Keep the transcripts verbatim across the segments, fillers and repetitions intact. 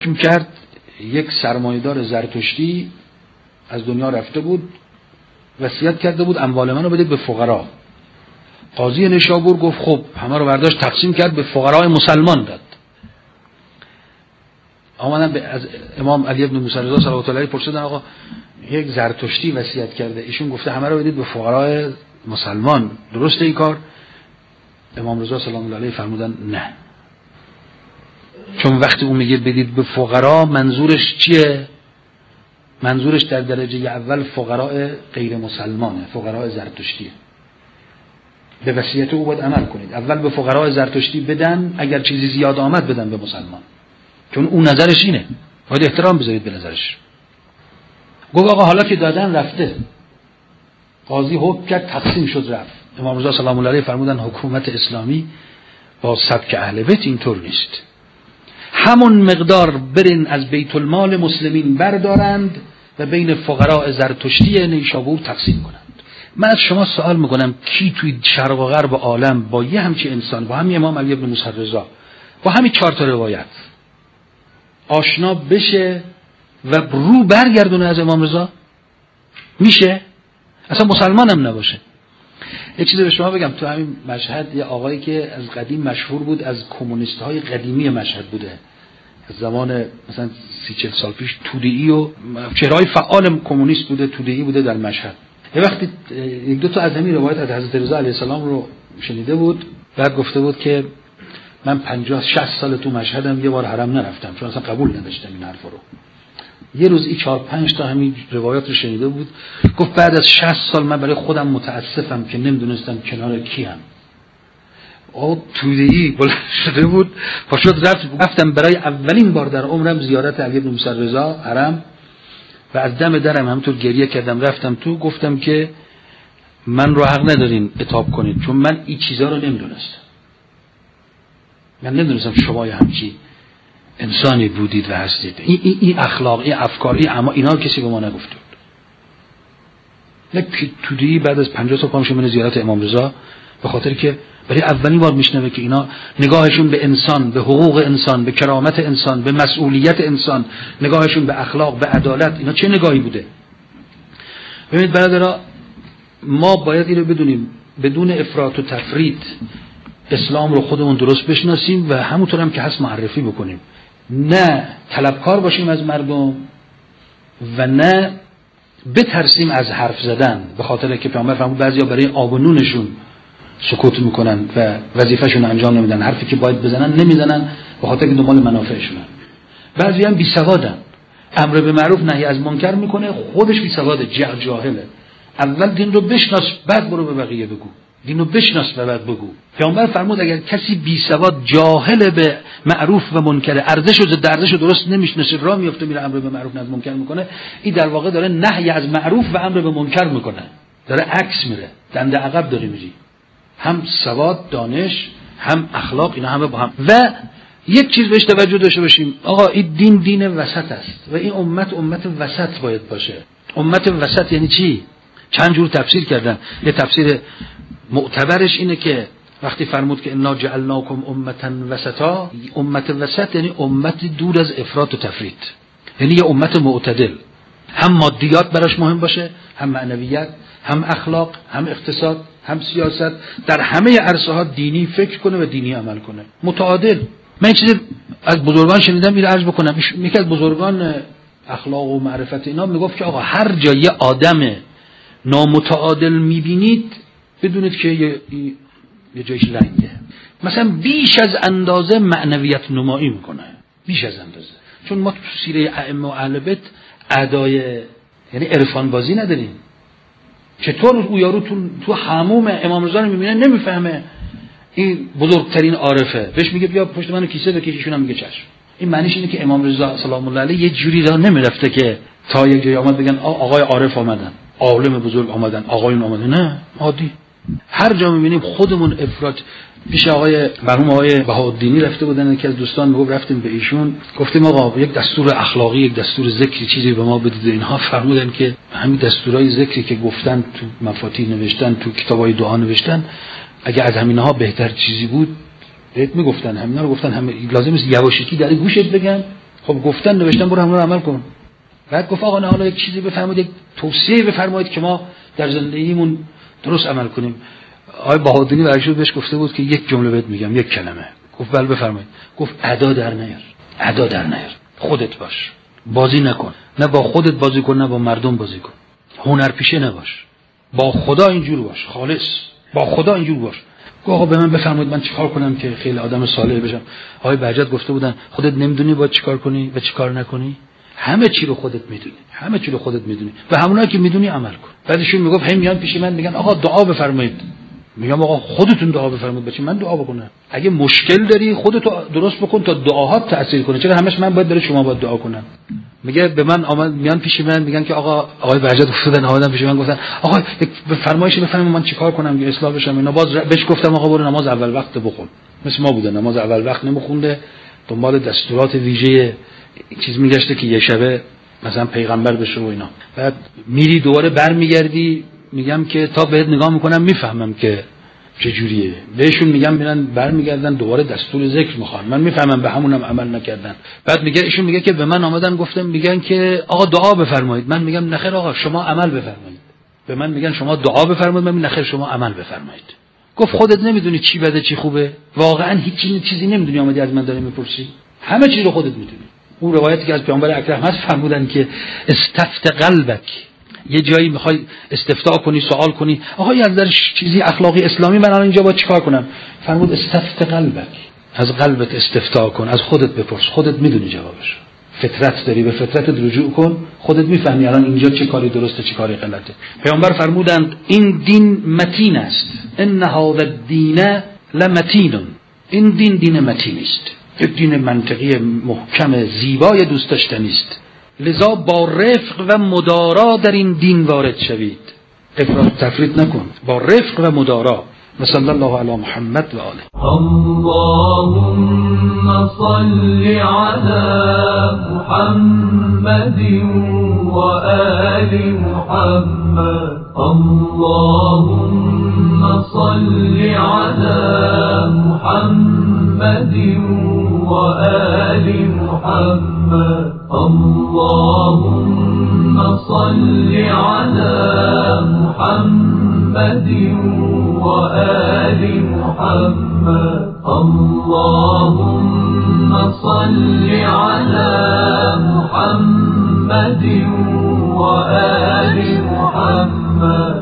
چون کرد یک سرمایه‌دار زرتشتی از دنیا رفته بود، وصیت کرده بود اموال منو بدید به فقرا. قاضی نیشابور گفت خب، همه رو برداشت تقسیم کرد، به فقرای مسلمان داد. آمدن به از امام علی بن موسی رضا صلوات الله علیه پرسیدن آقا یک زرتشتی وصیت کرده، ایشون گفته همه رو بدید به فقرای مسلمان، درسته این کار؟ امام رضا سلام الله علیه فرمودن نه، چون وقتی اون میگه بدید به فقرا منظورش چیه؟ منظورش در درجه اول فقراء غیر مسلمانه، فقراء زرتشتیه. به وصیت او باید عمل کنید، اول به فقراء زرتشتی بدن، اگر چیزی زیاد آمد بدن به مسلمان، چون اون نظرش اینه، باید احترام بذارید به نظرش. گفت آقا حالا که دادن رفته، قاضی حکم کرد تقسیم شد رفت. امام رضا سلام الله علیه فرمودن حکومت اسلامی با سبک اهل بیت اینطور نیست، همون مقدار برین از بیت المال مسلمین بردارند و بین فقراء زرتشتی نیشابور تقسیم کنند. من از شما سوال میکنم کی توی شرق و غرب عالم با یه همچی انسان، با همین امام علی بن موسی رضا، با همین چهار تا روایت آشنا بشه و رو برگردونه از امام رضا؟ میشه؟ اصلا مسلمان هم نباشه. یک چیزی به شما بگم، تو همین مشهد یه آقایی که از قدیم مشهور بود، از کمونیست های قدیمی مشهد بوده، از زمان مثلا سی چل سال پیش، توده‌ای و چهره‌های فعال کمونیست بوده، توده‌ای بوده در مشهد. یه وقتی یک دو تا از همین روایت از حضرت رضا علیه السلام رو شنیده بود، بعد گفته بود که من پنجاه شصت سال تو مشهدم یه بار حرم نرفتم، چون اصلا قبول نداشتم این حرفا رو. یه روز این چهار پنج تا همین روایات رو شنیده بود، گفت بعد از شصت سال من برای خودم متاسفم که نمیدونستم کنار کیم. او توده‌ای بلند شده بود، پاشد رفت، گفتم برای اولین بار در عمرم زیارت علی بن موسی رضا حرم، و از دم درم همونطور گریه کردم، رفتم تو، گفتم که من رو حق ندارین عتاب کنید، چون من این چیزا رو نمیدونستم. من نمیدونستم شما همچی انسانی بودید و هستید. این این این اخلاقی، افکاری، اما اینا کسی به ما نگفته بود. یک توده‌ای بعد از پنجاه سال پامشه من زیارت امام رضا، به خاطر که برای اولین بار میشنوه که اینا نگاهشون به انسان، به حقوق انسان، به کرامت انسان، به مسئولیت انسان، نگاهشون به اخلاق، به عدالت، اینا چه نگاهی بوده. ببینید برادرها، ما باید اینو بدونیم، بدون افراط و تفرید اسلام رو خودمون درست بشناسیم و همونطور هم که هست معرفی بکنیم، نه طلبکار باشیم از مردم و نه بترسیم از حرف زدن، به خاطر که پیامبر فرمود بعضیا برای آب و نونشون سکوت میکنن و وظیفه‌شون انجام نمیدن، حرفی که باید بزنن نمیزنن به خاطر که دنبال منافعشونن. بعضی هم بیسوادن، امر به معروف نهی از منکر میکنه، خودش بیسواده، جاهله. اول دین رو بشناس بعد برو به بقیه بگو، دین رو بشناس و بعد بگو. پیامبر فرمود اگر کسی بیسواد جاهل به معروف و منکر، ارزش و ضد ارزش رو درست نمیشناسه، راه میفته میره امر به معروف نهی از منکر میکنه، این در واقع داره نهی از معروف و امر به منکر میکنه، داره عکس میره، دنده عقب داره میری. هم سواد، دانش، هم اخلاق، اینا همه با هم. و یک چیز بهش توجه داشته باشیم، آقا این دین دین وسط است و این امت امت وسط باید باشه. امت وسط یعنی چی؟ چند جور تفسیر کردن. یه تفسیر معتبرش اینه که وقتی فرمود که انا جعلناکم امتا وسطا، امت وسط یعنی امت دور از افراط و تفرید، یعنی یه امت معتدل، هم مادیات براش مهم باشه، هم معنویات، هم اخلاق، هم اقتصاد، هم سیاست، در همه عرصه ها دینی فکر کنه و دینی عمل کنه، متعادل. من این چیزی از بزرگان شنیدم، میره عرض بکنم. یکی از بزرگان اخلاق و معرفت اینا میگفت که آقا هر جا یه آدم نامتعادل میبینید بدونید که یه, یه جایش لنگه. مثلا بیش از اندازه معنویت نمایی میکنه، بیش از اندازه. چون ما تو سیره ائمه و اهل بیت ادای یعنی عرفان بازی نداریم. چطور او یارو تو, تو حموم امام رضا رو میبینه نمیفهمه این بزرگترین عارفه، بهش میگه بیا پشت منو کیسه بکش، ایشون هم میگه چشم. این معنیش اینه که امام رضا سلام الله علیه یه جوری راه نمیرفته که تا یک جای آمد بگن آقای عارف آمدن، عالم بزرگ آمدن، آقایون آمدن. نه، عادی. هر جا میبینیم خودمون افراط. پیش آقای مرحوم آقای بهاءالدینی رفته بودن، یکی از دوستان میگفت رفتیم به ایشون گفتیم آقا یک دستور اخلاقی، یک دستور ذکری چیزی به ما بدید. اینها فرمودن که همین دستورای ذکری که گفتن تو مفاتیح نوشتن، تو کتابای دعا نوشتن، اگه از همینها بهتر چیزی بود بهت میگفتن، همینا رو گفتن. همه لازم است یواشکی در گوشت بگن خب گفتن نوشتن برو همون رو عمل کن. بعد گفت آقا نه حالا یک چیزی بفرمایید، یک توصیه بفرمایید که ما در زندگیمون درست عمل کنیم. آقای بهادری برشون بهش گفته بود که یک جمله بهت میگم، یک کلمه. گفت بله بفرمایید. گفت ادا در نیار، ادا در نیار، خودت باش، بازی نکن، نه با خودت بازی کن نه با مردم بازی کن، هنرپیشه نباش، با خدا اینجور باش، خالص با خدا اینجور باش. گفت آقا به من بفرمایید من چیکار کنم که خیلی آدم صالح بشم. آقای بهجت گفته بودن خودت نمیدونی باید چیکار کنی و چیکار نکنی؟ همه چی رو خودت میدونی، همه چی رو خودت میدونی و همونایی که میدونی عمل کن. بعدشون میگفت هم میان پیش من میگن آقا دعا بفرمایید. میگم آقا خودتون دعا بفرمایید، بچه من دعا بکنم؟ اگه مشکل داری خودتو درست بکن تا دعاهات تاثیر کنه، چرا همش من باید بره شما باید دعا کنم؟ میگه به من آمد میان پیش من میگن که آقا آقای بهجت افتادن آمدن پیش من گفتن آقا به فرمایش بفرمایید من چیکار کنم که اصلاح بشم. اینا باز بهش گفتم آقا برو نماز اول وقت بخون. مثل ما بوده نماز اول وقت نمیخونده، دنبال دستورات ویژه چیز میگشته که یه شبه مثلا پیغمبر بشه و اینا. بعد میری دوباره برمیگردی میگم که تا بهت نگاه میکنم میفهمم که چجوریه. بهشون میگم میرن برمیگردن دوباره دستور ذکر میخوان، من میفهمم به همونم عمل نکردن. بعد میگه ایشون میگه که به من آمدن گفتم میگن که آقا دعا بفرمایید. من میگم نخیر آقا شما عمل بفرمایید. به من میگن شما دعا بفرمایید، من میگم نخیر شما عمل بفرمایید. گفت خودت نمیدونی چی بده چی خوبه؟ واقعا هیچ چیزی نمیدونی آمدی از من داری میپرسی؟ همه چی رو خودت میدونی. اون روایتی که از پیامبر اکرم هست فرمودن که استفت قلبک، یه جایی میخوای استفتاء کنی سوال کنی آقا از در چیزی اخلاقی اسلامی من الان اینجا باید چیکار کنم؟ فرمود استفت قلبک، از قلبت استفتاء کن، از خودت بپرس، خودت میدونی جوابش. فطرت داری، به فطرتت رجوع کن، خودت میفهمی الان اینجا چه کاری درسته چه کاری غلطه. پیامبر فرمودند این دین متین است، ان هذا الدین لمتین، این دین دین متینی است، یک دین منطقی محکم زیبای دوست داشتنی است، لذا با رفق و مدارا در این دین وارد شوید، افراط تفرید نکن، با رفق و مدارا. صلی الله علی محمد و آله. اللهم صل علی محمد و آل محمد. اللهم صل علی محمد و آل محمد. اللهم صل علی محمد و آل محمد. اللهم صل علی محمد و آل محمد.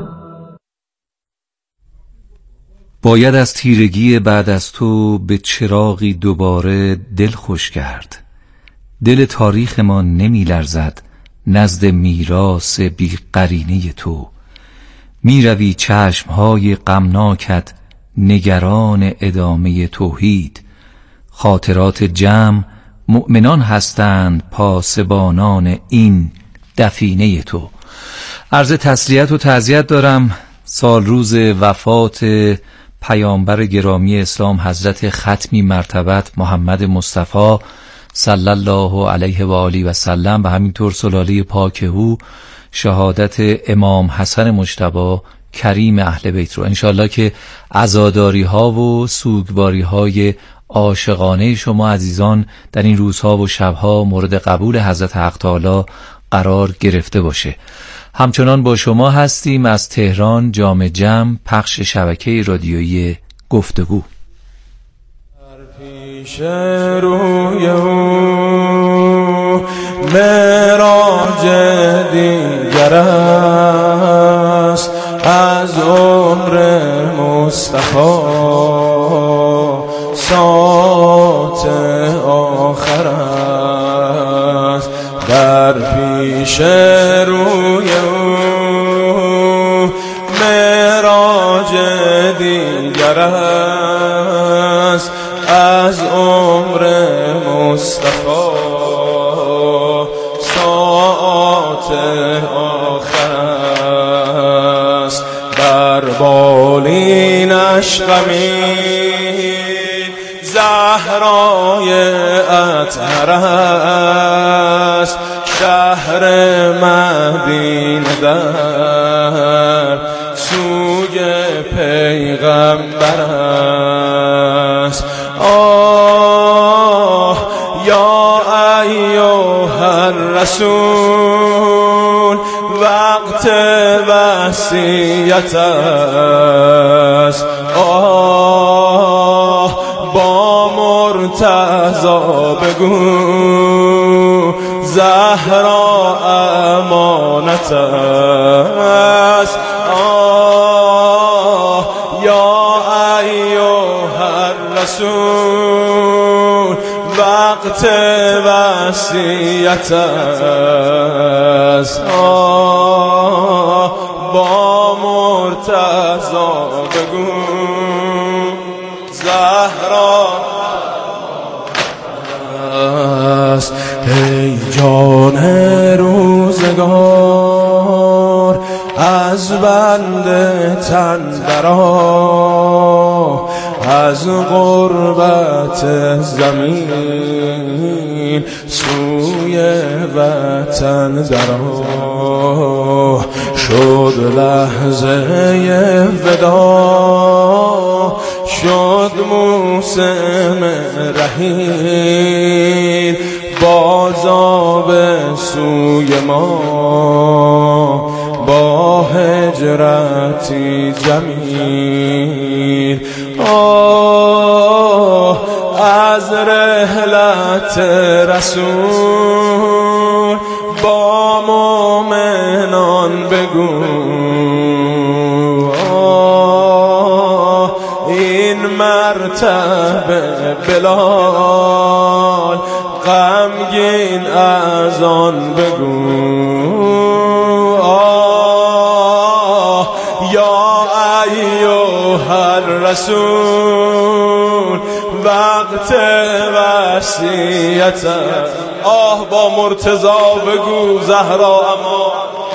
باید از تیرگی بعد از تو به چراغی دوباره دل خوش کرد. دل تاریخ ما نمی لرزد نزد میراث بی قرینه تو. می روی چشمهای غمناکت نگران ادامه توحید. خاطرات جمع مؤمنان هستند پاسبانان این دفینه تو. عرض تسلیت و تعزیت دارم سال روز وفات پیامبر گرامی اسلام حضرت ختمی مرتبت محمد مصطفی صلی الله علیه و آله و سلم و همینطور سلاله پاک او، شهادت امام حسن مجتبی کریم اهل بیت رو انشالله که عزاداری ها و سوگواری های عاشقانه شما عزیزان در این روزها و شبها مورد قبول حضرت حق تعالی قرار گرفته باشه. همچنان با شما هستیم از تهران جام جم، پخش شبکه رادیویی گفتگو. پیش روی او معراج دیگر است، از عمر مصطفی ساعت آخر است. در پیش روی او معراج دیگر است، از عمر مصطفی ساعت آخر است. بر بالینش غمی زهرای اطهر است، شهر مدینه در سوی پیغمبر است. آه یا ایها الرسول وقت وصیت است. آه با مرتضی بگو زهرا امانت است. آه یا ایها الرسول وقت وصیت است. آه با مرتضی بگو زهرا است. ای جان روزگار از بند تن درآ، از غربت زمین سوی وطن درآ. شد لحظه ودا، شد موسم رحیل، بازا به سوی ما با هجرتی جمیل. آه از رحلت رسول با مومنان بگو. آه این مرتبه بلال غمگین از آن بگو. آه یا ایها الرسول وقت وصیت. آه با مرتضی بگو زهرا امان.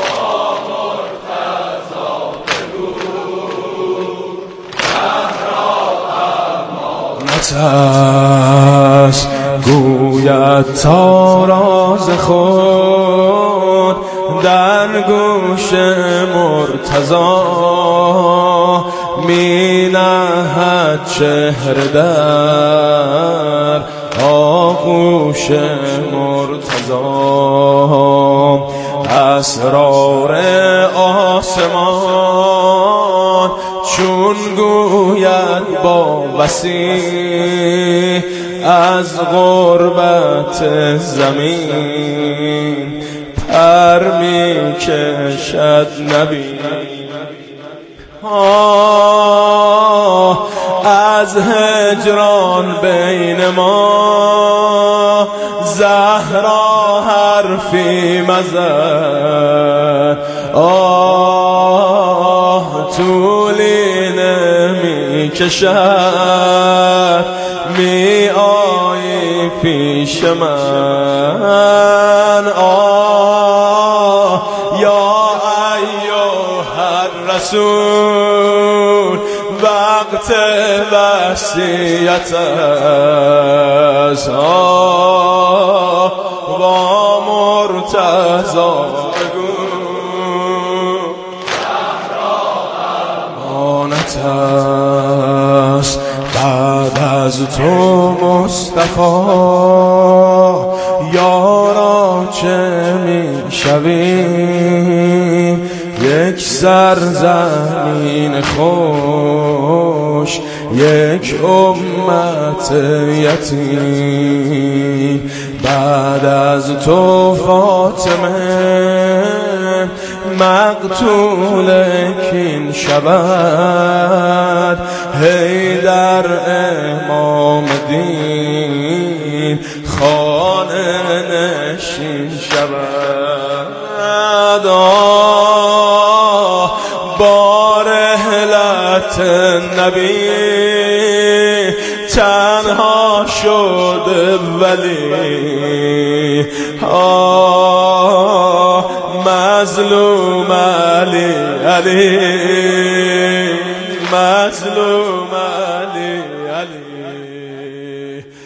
است گوید تا راز خود در گوش مرتضی، می نهد چهره در آغوش مرتضی. اسرار آسمان چون گوید با وسیع، از غربت زمین پر می کشد نبی. آه از هجران بین ما زهرا حرفی مزن. آه طولی نمی کشد می آیی پیش من. آه یا ایها الرسول وقت وصیت است. آه با مرتضی بگو امانت است. بعد از تو مصطفی یارا چه می شویم، یک سرزمین خوش، یک امت یتیم. بعد از تو فاطمه مقتول کین شود، حیدر امام دین خانه نشین شود. آه با رحلت نبی تنها شد ولی. آه مظلوم علی علی مظلوم علی علی.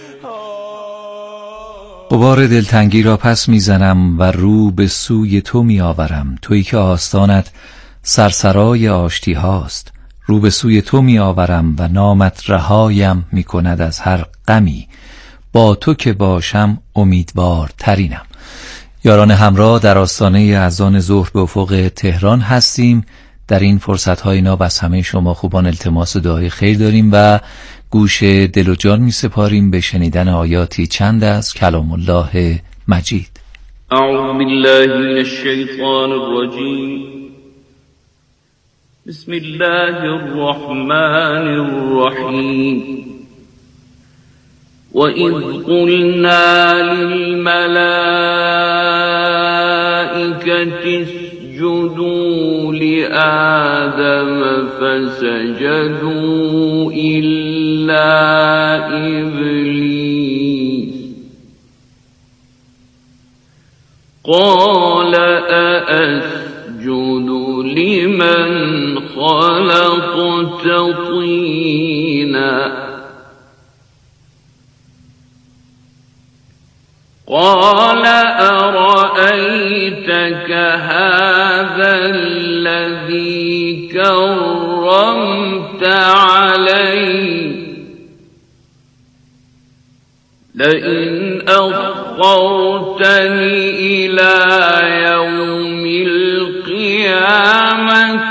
غبار دلتنگی را پس میزنم و رو به سوی تو میآورم، تویی که آستانت سرسرای آشتی هاست. رو به سوی تو میآورم و نامت رهایم میکند از هر غمی، با تو که باشم امیدوار ترینم. یاران همراه، در آستانه اذان ظهر به افق تهران هستیم. در این فرصت‌های ناب از همه شما خوبان التماس دعای خیر داریم و گوش دل و جان می سپاریم به شنیدن آیاتی چند از کلام الله مجید. اعوذ بالله من الشیطان الرجیم. بسم الله الرحمن الرحیم. وَإِذْ قُلْنَا لِلْمَلَائِكَةِ اسْجُدُوا لِآدَمَ فَسَجَدُوا إِلَّا إِبْلِيسَ قَالَ أَأَسْجُدُ لِمَنْ خَلَقْتَ طِينًا قال أرأيتك هذا الذي كرمت علي لئن أخرتني إلى يوم القيامة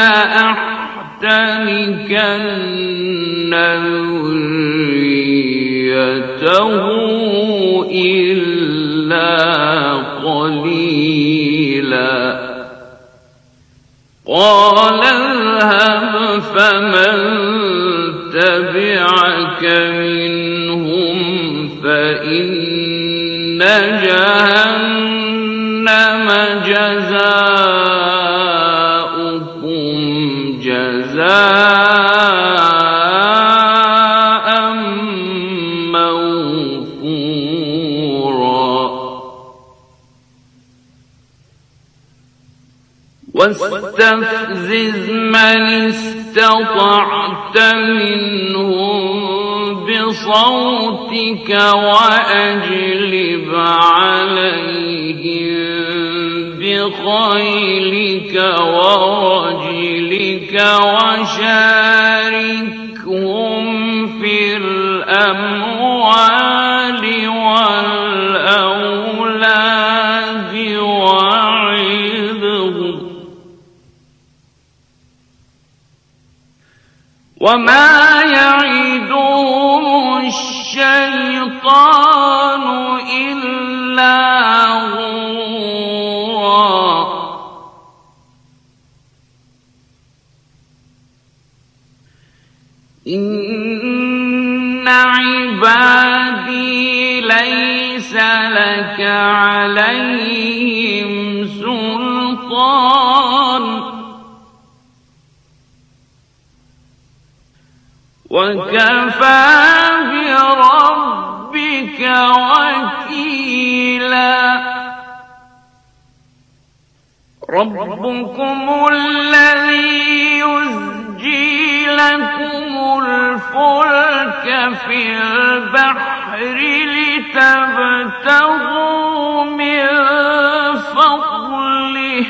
لأحتنكن ذريته إلا قليلا قال اذهب فمن تبعك منهم فإن جهنم جزاؤكم جزاء موفورا واستفزز من استطعت منهم بصوتك وأجلب عليهم بخيلك ورجلك وشاركهم في الأموال والأولاد وعظهم وما يعدهم الشيطان إلا غرورا إن عبادي ليس لك عليهم سلطان وكفى بربك وكيلا ربكم الذي يزجي لكم الفلك في البحر لتبتغوا من فضله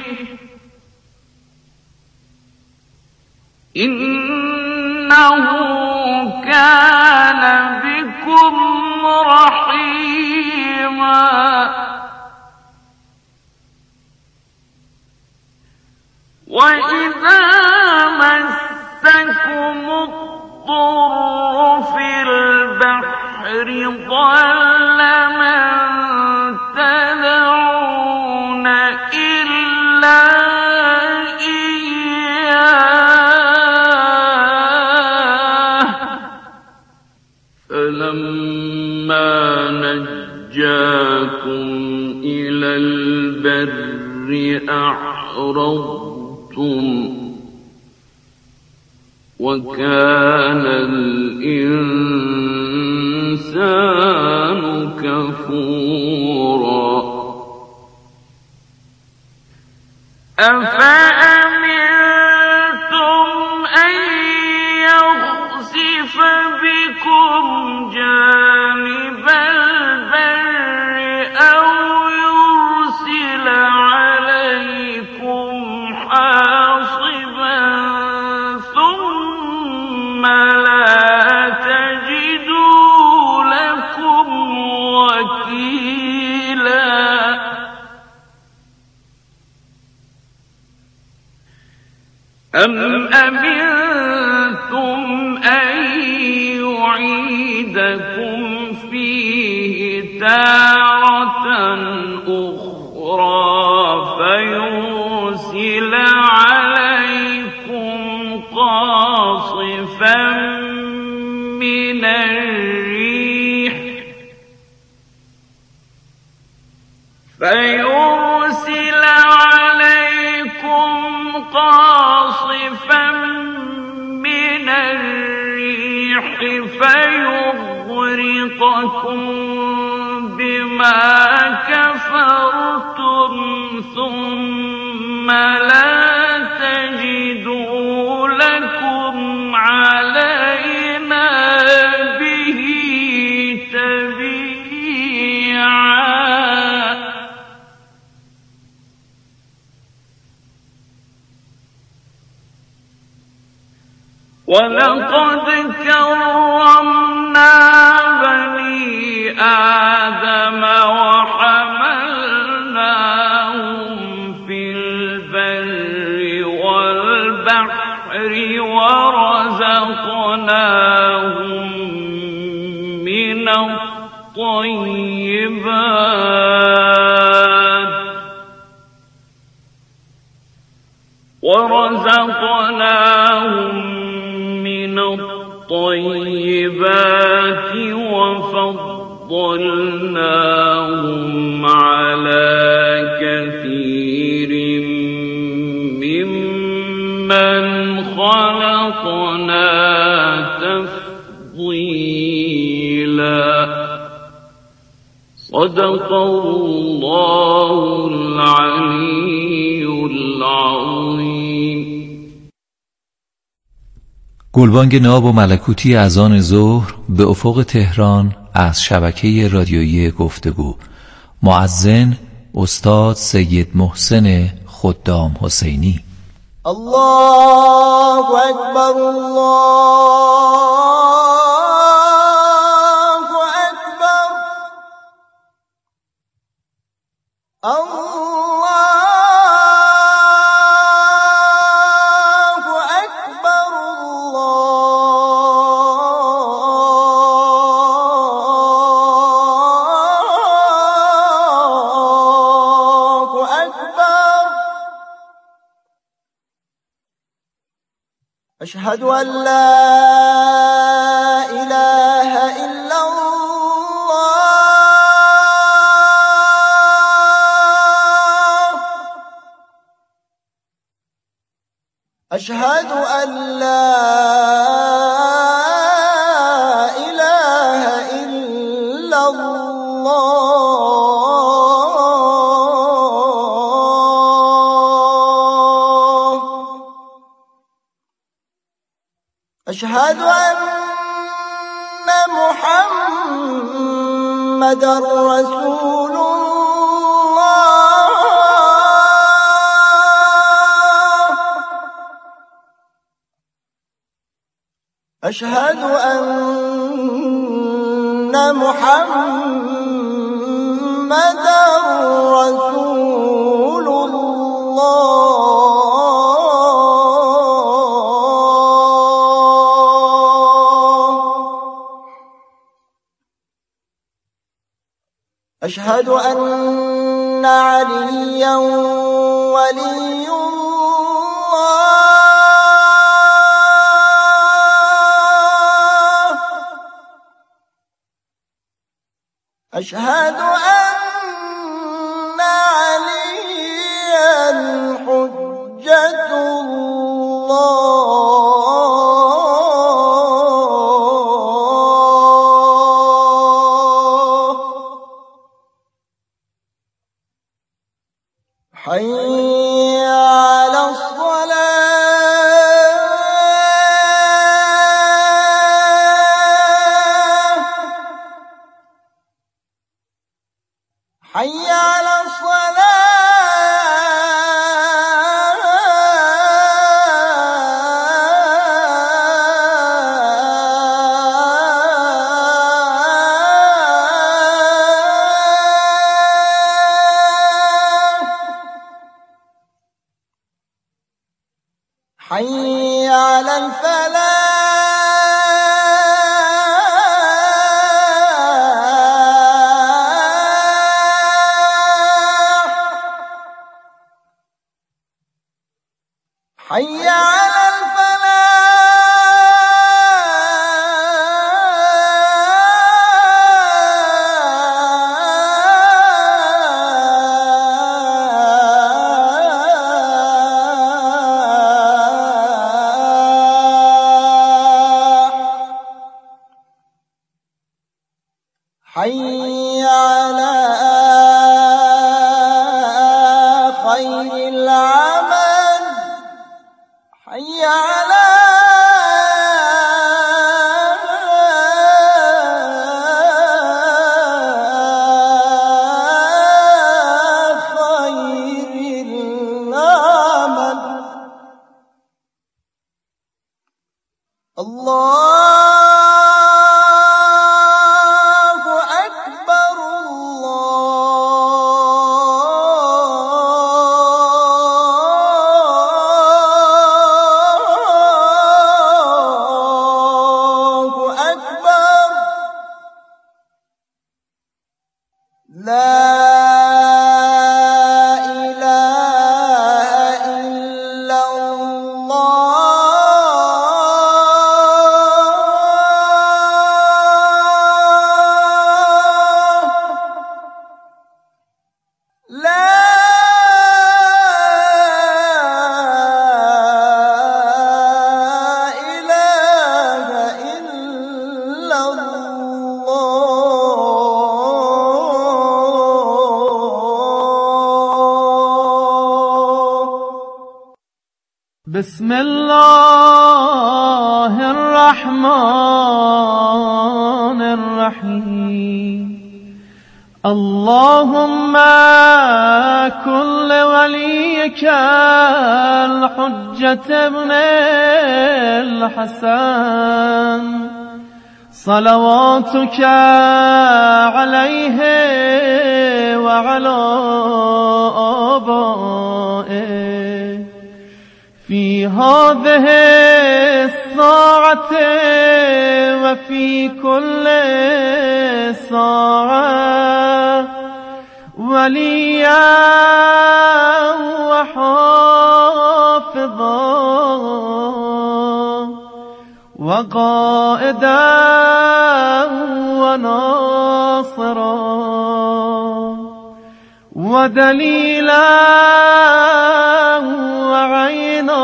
إنه كان بكم رحيما وإذا مسكم الضر في البحر ضل من تدعون إلا إياه فلما نجاكم إلى البر أعرضتم وكان الإنسان كفورا أفأمنتم أن يخسف بكم جانب البر أو يرسل عليكم حاصبا ثم لا تجدوا لكم وكيلا أَمْ أَمِنْتُمْ أَنْ يُعِيدَكُمْ فِيهِ تَارَةً أُخْرَى فَيُرْسِلَ عَلَيْكُمْ قَاصِفًا مِنَ الرِّيحِ فَيُرْسِلَ عَلَيْكُمْ قَاصِفًا مِنَ الرِّيحِ فَيُغْرِقَكُم بِمَا كَفَرْتُمْ ثُمَّ لَا تَجِدُوا لَكُمْ عَلَيْنَا بِهِ تَبِيعًا. وَلَقَدْ كَرَّمْنَا بَنِي آدَمَ وَحَمَلْنَاهُمْ فِي الْبَرِّ وَالْبَحْرِ وَرَزَقْنَاهُم مِّنَ الطَّيِّبَاتِ وَرَزَقْنَاهُم مِّنَ الطَّيِّبَاتِ وَفَضَّلْنَاهُمْ عَلَى كَثِيرٍ مِّمَّنْ خَلَقْنَا تَفْضِيلًا. صدق الله العلي العظيم. گلبانگ ناب و ملکوتی اذان ظهر به افق تهران از شبکه رادیویی گفتگو. مؤذن استاد سید محسن خدام حسینی. الله اکبر الله اکبر الله اکبر الله اکبر. أشهد أن لا إله إلا الله. أشهد أن لا إله إلا الله. أشهد أن محمدًا رسول الله. أشهد أن محمدًا رسول الله. أشهد أن عليا ولي الله. أشهد أن عليا حجة الله. حي على الصلاة. حي على الصلاة. حي على الفلاح حي على حي على خير العمل حي على خير العمل. الله لا إله إلا الله لا إله إلا الله. بسم الله الرحمن الرحيم. اللهم كن لوليك الحجة ابن الحسن صلواتك عليه وعلى آبائه في هذه الساعة وفي كل ساعة وليا وحافظا وقائدا وناصرا ودليلا وعينا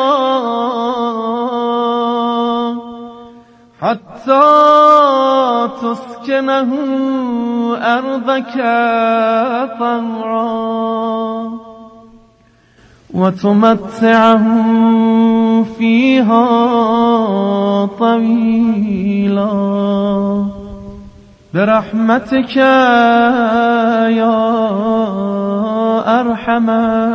حتى تسكنه أرضك طوعا وتمتعه فيها طويلا برحمتك يا أرحم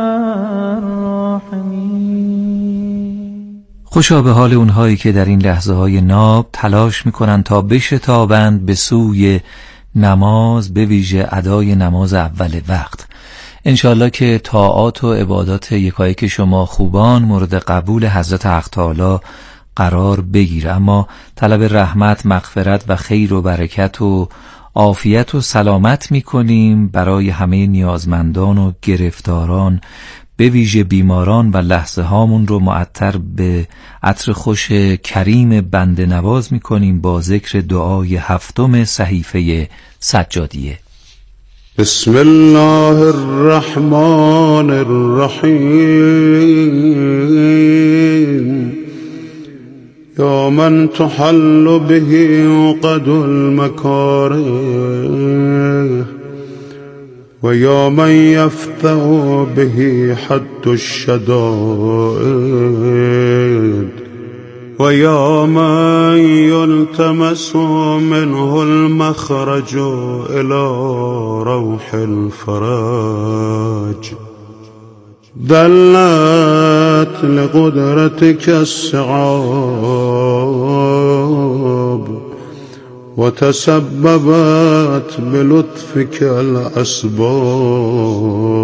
الراحمين. خوشا به حال اونهایی که در این لحظه های ناب تلاش میکنن تا بشتابند به سوی نماز، به ویژه ادای نماز اول وقت. انشالله که طاعات و عبادات یکایک شما خوبان مورد قبول حضرت حق تعالی قرار بگیره. اما طلب رحمت، مغفرت و خیر و برکت و عافیت و سلامت میکنیم برای همه نیازمندان و گرفتاران، به ویژه بیماران، و لحظه هامون رو معطر به عطر خوش کریم بنده نواز میکنیم با ذکر دعای هفتم صحیفه سجادیه. بسم الله الرحمن الرحیم. یا من تحل به عقد المکاره و یا من یفتح به حد الشدائد و یا من یلتمس منه المخرج الى روح الفرج. دلت لقدرتك الصعاب وتسببت بلطفك الأسباب.